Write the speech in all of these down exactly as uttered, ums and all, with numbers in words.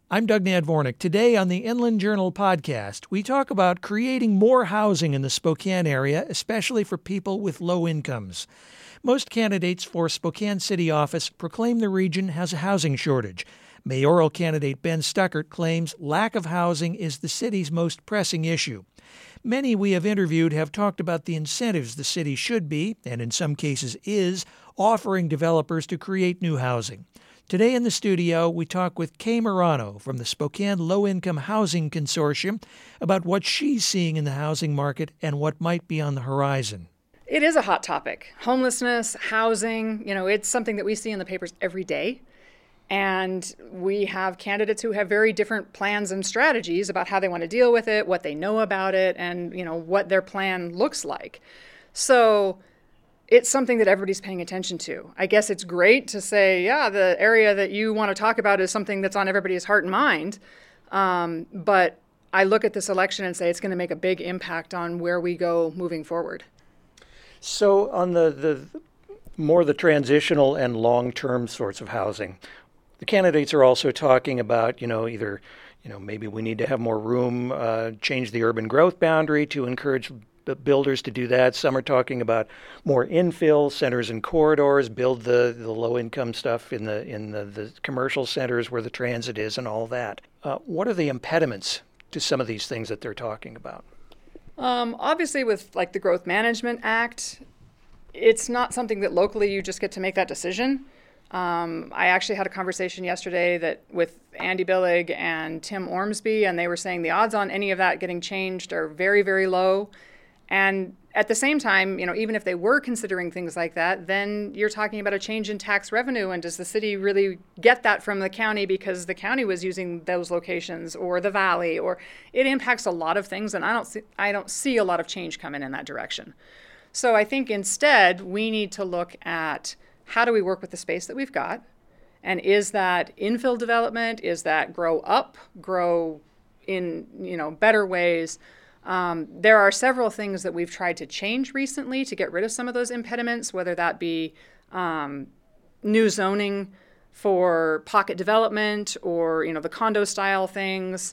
I'm Doug Nadvornik. Today on the Inland Journal podcast, we talk about creating more housing in the Spokane area, especially for people with low incomes. Most candidates for Spokane City office proclaim the region has a housing shortage. Mayoral candidate Ben Stuckert claims lack of housing is the city's most pressing issue. Many we have interviewed have talked about the incentives the city should be, and in some cases is, offering developers to create new housing. Today in the studio, we talk with Kay Morano from the Spokane Low-Income Housing Consortium about what she's seeing in the housing market and what might be on the horizon. It is a hot topic. Homelessness, housing, you know, it's something that we see in the papers every day. And we have candidates who have very different plans and strategies about how they want to deal with it, what they know about it, and, you know, what their plan looks like. So it's something that everybody's paying attention to. I guess it's great to say, yeah, the area that you want to talk about is something that's on everybody's heart and mind. Um, but I look at this election and say it's going to make a big impact on where we go moving forward. So on the, the more the transitional and long-term sorts of housing, the candidates are also talking about, you know, either, you know, maybe we need to have more room, uh, change the urban growth boundary to encourage builders to do that. Some are talking about more infill centers and corridors, build the, the low-income stuff in the in the, the commercial centers where the transit is and all that. Uh, what are the impediments to some of these things that they're talking about? Um, obviously, with like the Growth Management Act, it's not something that locally you just get to make that decision. Um, I actually had a conversation yesterday that with Andy Billig and Tim Ormsby, and they were saying the odds on any of that getting changed are very, very low. And at the same time, you know, even if they were considering things like that, then you're talking about a change in tax revenue. And does the city really get that from the county because the county was using those locations, or the valley, or it impacts a lot of things. And I don't see, I don't see a lot of change coming in that direction. So I think instead we need to look at how do we work with the space that we've got? And is that infill development? Is that grow up, grow in, you know, better ways? Um, there are several things that we've tried to change recently to get rid of some of those impediments, whether that be um, new zoning for pocket development, or, you know, the condo style things,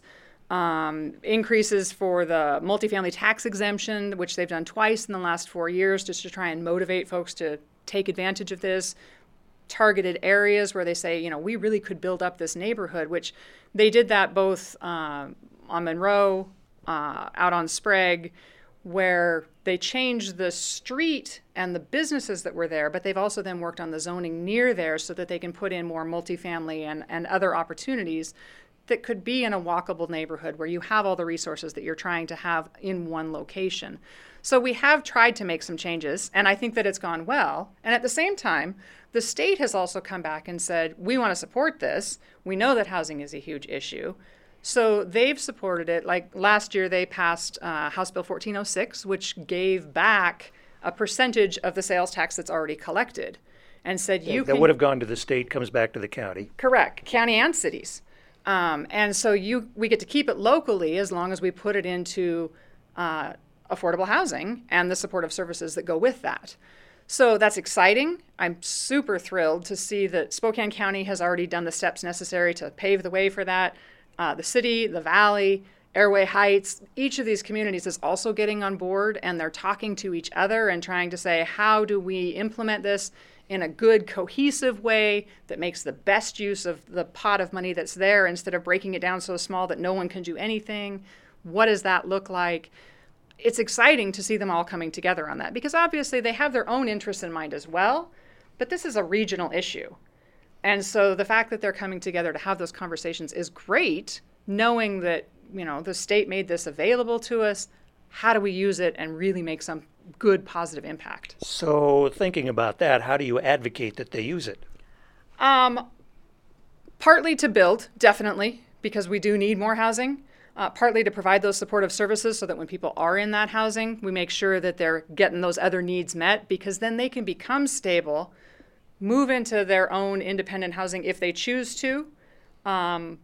um, increases for the multifamily tax exemption, which they've done twice in the last four years just to try and motivate folks to take advantage of this. Targeted areas where they say, you know, we really could build up this neighborhood, which they did that both uh, on Monroe, Uh, out on Sprague, where they changed the street and the businesses that were there, but they've also then worked on the zoning near there so that they can put in more multifamily and, and other opportunities that could be in a walkable neighborhood where you have all the resources that you're trying to have in one location. So we have tried to make some changes, and I think that it's gone well. And at the same time, the state has also come back and said, we want to support this. We know that housing is a huge issue. So they've supported it. Like last year, they passed uh, House Bill fourteen oh six, which gave back a percentage of the sales tax that's already collected, and said you that can, would have gone to the state, comes back to the county. Correct, county and cities. Um, and so you we get to keep it locally as long as we put it into uh, affordable housing and the supportive services that go with that. So that's exciting. I'm super thrilled to see that Spokane County has already done the steps necessary to pave the way for that. Uh, the city, the valley, Airway Heights, each of these communities is also getting on board, and they're talking to each other and trying to say, how do we implement this in a good, cohesive way that makes the best use of the pot of money that's there instead of breaking it down so small that no one can do anything? What does that look like? It's exciting to see them all coming together on that, because obviously they have their own interests in mind as well, but this is a regional issue. And so the fact that they're coming together to have those conversations is great, knowing that, you know, the state made this available to us. How do we use it and really make some good, positive impact? So thinking about that, how do you advocate that they use it? Um, partly to build, definitely, because we do need more housing. Uh, partly to provide those supportive services so that when people are in that housing, we make sure that they're getting those other needs met, because then they can become stable, move into their own independent housing if they choose to, um,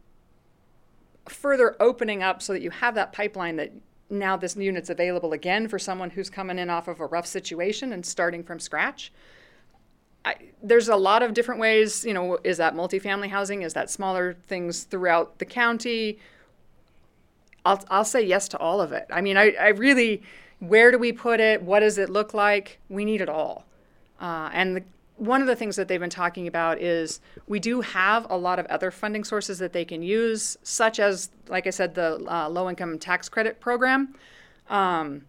further opening up so that you have that pipeline that now this unit's available again for someone who's coming in off of a rough situation and starting from scratch. I, there's a lot of different ways, you know, is that multifamily housing? Is that smaller things throughout the county? I'll, I'll say yes to all of it. I mean, I, I really, where do we put it? What does it look like? We need it all. Uh, and the, one of the things that they've been talking about is we do have a lot of other funding sources that they can use, such as, like I said, the uh, low-income tax credit program. Um,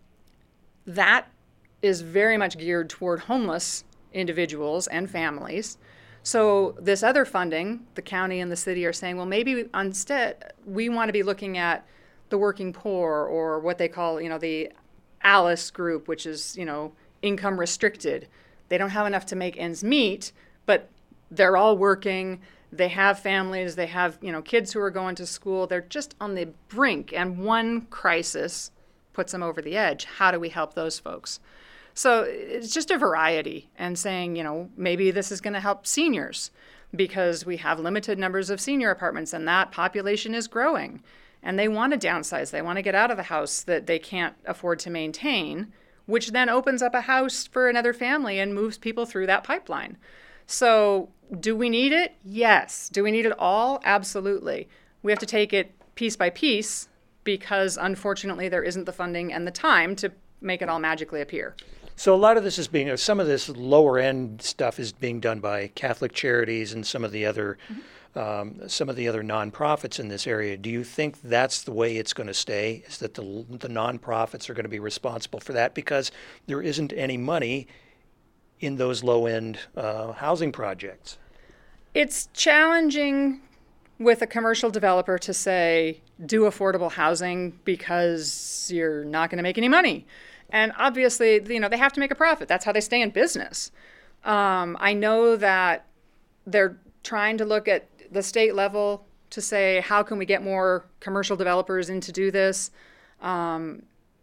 that is very much geared toward homeless individuals and families. So this other funding, the county and the city are saying, well, maybe instead we want to be looking at the working poor, or what they call, you know, the ALICE group, which is, you know, income restricted. They don't have enough to make ends meet, but they're all working. They have families. They have, you know, kids who are going to school. They're just on the brink, and one crisis puts them over the edge. How do we help those folks? So it's just a variety, and saying, you know, maybe this is going to help seniors because we have limited numbers of senior apartments and that population is growing and they want to downsize. They want to get out of the house that they can't afford to maintain, which then opens up a house for another family and moves people through that pipeline. So do we need it? Yes. Do we need it all? Absolutely. We have to take it piece by piece because unfortunately there isn't the funding and the time to make it all magically appear. So a lot of this is being, some of this lower end stuff is being done by Catholic Charities and some of the other, mm-hmm. um, some of the other nonprofits in this area. Do you think that's the way it's going to stay? Is that the the nonprofits are going to be responsible for that because there isn't any money in those low end uh, housing projects? It's challenging with a commercial developer to say, do affordable housing because you're not going to make any money. And obviously, you know, they have to make a profit. That's how they stay in business. Um, I know that they're trying to look at the state level to say, how can we get more commercial developers in to do this? Um,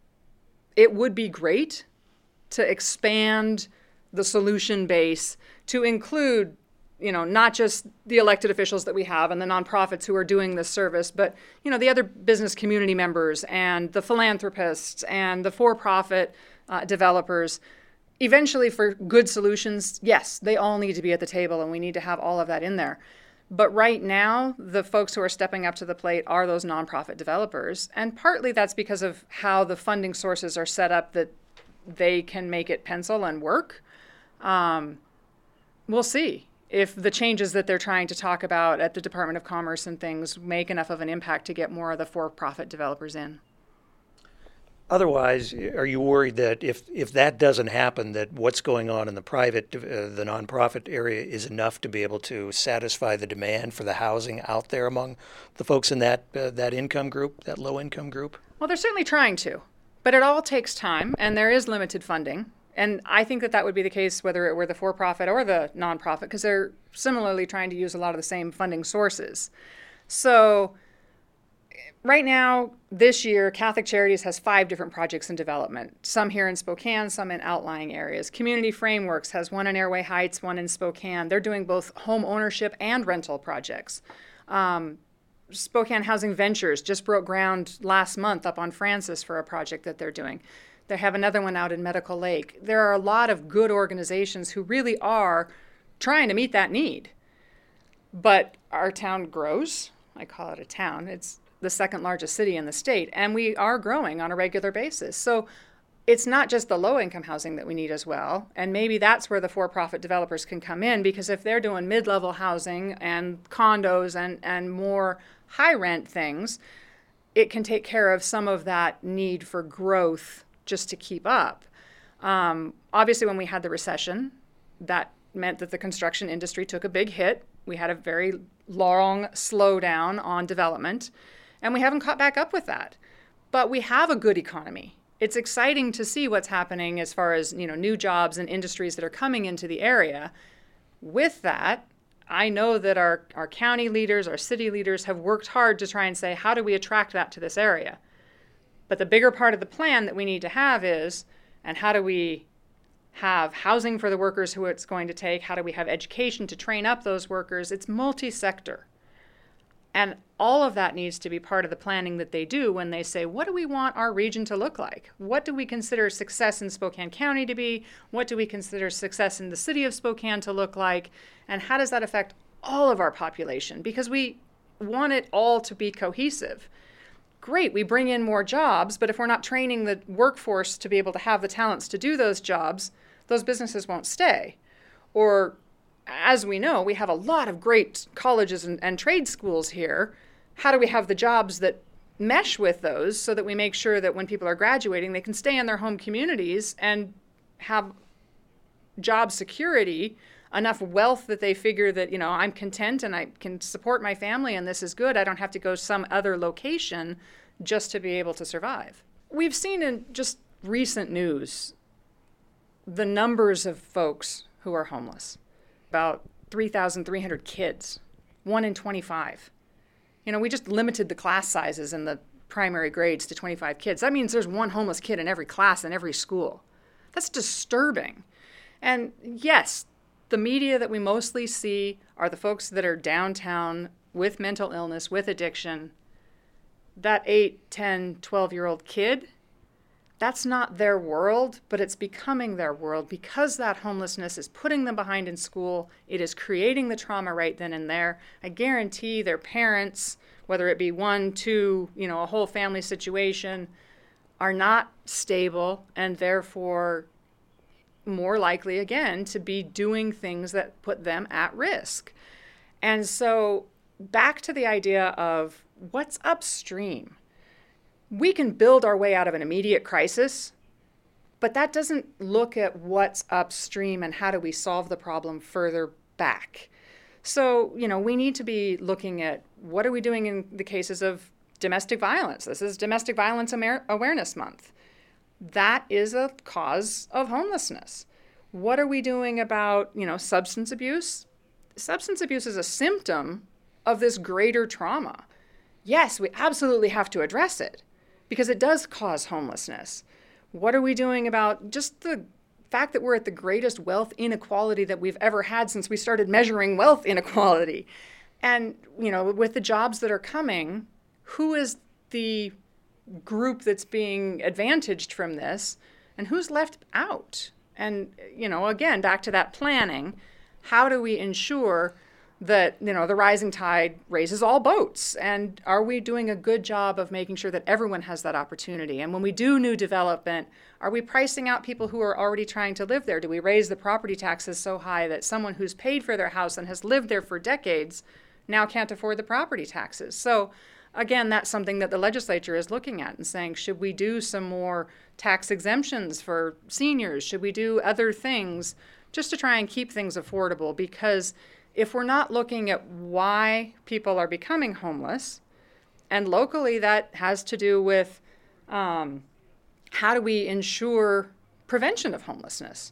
it would be great to expand the solution base to include, you know, not just the elected officials that we have and the nonprofits who are doing this service, but, you know, the other business community members and the philanthropists and the for-profit uh, developers. Eventually, for good solutions, yes, they all need to be at the table and we need to have all of that in there. But right now, the folks who are stepping up to the plate are those nonprofit developers. And partly that's because of how the funding sources are set up that they can make it pencil and work. Um, we'll see if the changes that they're trying to talk about at the Department of Commerce and things make enough of an impact to get more of the for-profit developers in. Otherwise, are you worried that if, if that doesn't happen, that what's going on in the private, uh, the nonprofit area is enough to be able to satisfy the demand for the housing out there among the folks in that uh, that income group, that low income group? Well, they're certainly trying to, but it all takes time and there is limited funding. And I think that that would be the case whether it were the for-profit or the nonprofit, because they're similarly trying to use a lot of the same funding sources. So right now, this year, Catholic Charities has five different projects in development, some here in Spokane, some in outlying areas. Community Frameworks has one in Airway Heights, one in Spokane. They're doing both home ownership and rental projects. Um, Spokane Housing Ventures just broke ground last month up on Francis for a project that they're doing. They have another one out in Medical Lake. There are a lot of good organizations who really are trying to meet that need. But our town grows. I call it a town. It's the second largest city in the state, and we are growing on a regular basis. So it's not just the low-income housing that we need as well, and maybe that's where the for-profit developers can come in, because if they're doing mid-level housing and condos and, and more high-rent things, it can take care of some of that need for growth just to keep up. Um, obviously, when we had the recession, that meant that the construction industry took a big hit. We had a very long slowdown on development, and we haven't caught back up with that. But we have a good economy. It's exciting to see what's happening as far as, you know, new jobs and industries that are coming into the area. With that, I know that our, our county leaders, our city leaders have worked hard to try and say, how do we attract that to this area? But the bigger part of the plan that we need to have is, and how do we have housing for the workers who it's going to take? How do we have education to train up those workers? It's multi-sector. And all of that needs to be part of the planning that they do when they say, what do we want our region to look like? What do we consider success in Spokane County to be? What do we consider success in the city of Spokane to look like? And how does that affect all of our population? Because we want it all to be cohesive. Great, we bring in more jobs, but if we're not training the workforce to be able to have the talents to do those jobs, those businesses won't stay. Or, as we know, we have a lot of great colleges and, and trade schools here. How do we have the jobs that mesh with those so that we make sure that when people are graduating, they can stay in their home communities and have job security, enough wealth that they figure that, you know, I'm content and I can support my family and this is good. I don't have to go some other location just to be able to survive. We've seen in just recent news the numbers of folks who are homeless. About three thousand three hundred kids, one in twenty-five. You know, we just limited the class sizes in the primary grades to twenty-five kids. That means there's one homeless kid in every class in every school. That's disturbing. And yes, the media that we mostly see are the folks that are downtown with mental illness, with addiction. That eight, ten, twelve-year-old kid, that's not their world, but it's becoming their world because that homelessness is putting them behind in school. It is creating the trauma right then and there. I guarantee their parents, whether it be one, two, you know, a whole family situation, are not stable and therefore more likely, again, to be doing things that put them at risk. And so back to the idea of what's upstream. We can build our way out of an immediate crisis, but that doesn't look at what's upstream and how do we solve the problem further back. So, you know, we need to be looking at what are we doing in the cases of domestic violence. This is Domestic Violence Awareness Month. That is a cause of homelessness. What are we doing about, you know, substance abuse? Substance abuse is a symptom of this greater trauma. Yes, we absolutely have to address it because it does cause homelessness. What are we doing about just the fact that we're at the greatest wealth inequality that we've ever had since we started measuring wealth inequality? And, you know, with the jobs that are coming, who is the group that's being advantaged from this and who's left out? And, you know, again, back to that planning, how do we ensure that, you know, the rising tide raises all boats? And are we doing a good job of making sure that everyone has that opportunity? And when we do new development, are we pricing out people who are already trying to live there? Do we raise the property taxes so high that someone who's paid for their house and has lived there for decades now can't afford the property taxes? So again, that's something that the legislature is looking at and saying, should we do some more tax exemptions for seniors? Should we do other things just to try and keep things affordable? Because if we're not looking at why people are becoming homeless, and locally that has to do with um, how do we ensure prevention of homelessness?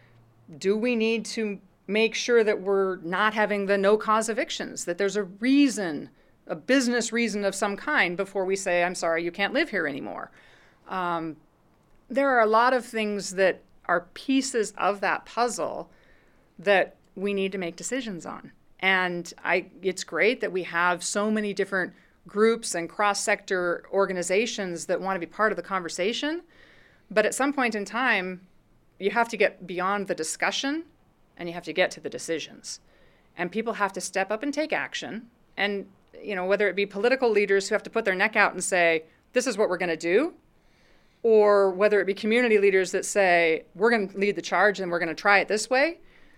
Do we need to make sure that we're not having the no-cause evictions, that there's a reason, a business reason of some kind before we say, I'm sorry, you can't live here anymore? Um, there are a lot of things that are pieces of that puzzle that we need to make decisions on. And I, it's great that we have so many different groups and cross-sector organizations that want to be part of the conversation. But at some point in time, you have to get beyond the discussion and you have to get to the decisions. And people have to step up and take action. And, you know, whether it be political leaders who have to put their neck out and say, this is what we're going to do, or whether it be community leaders that say, we're going to lead the charge and we're going to try it this way.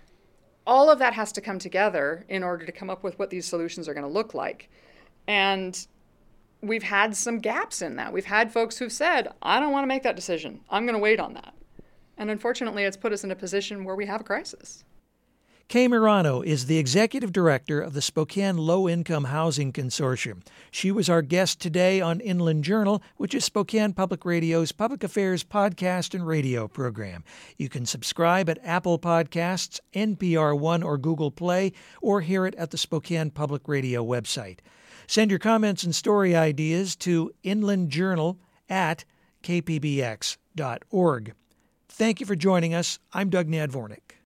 All of that has to come together in order to come up with what these solutions are going to look like. And we've had some gaps in that. We've had folks who've said, I don't want to make that decision. I'm going to wait on that. And unfortunately, it's put us in a position where we have a crisis. Kay Murano is the executive director of the Spokane Low Income Housing Consortium. She was our guest today on Inland Journal, which is Spokane Public Radio's public affairs podcast and radio program. You can subscribe at Apple Podcasts, N P R One, or Google Play, or hear it at the Spokane Public Radio website. Send your comments and story ideas to inlandjournal at k p b x dot org. Thank you for joining us. I'm Doug Nadvornik.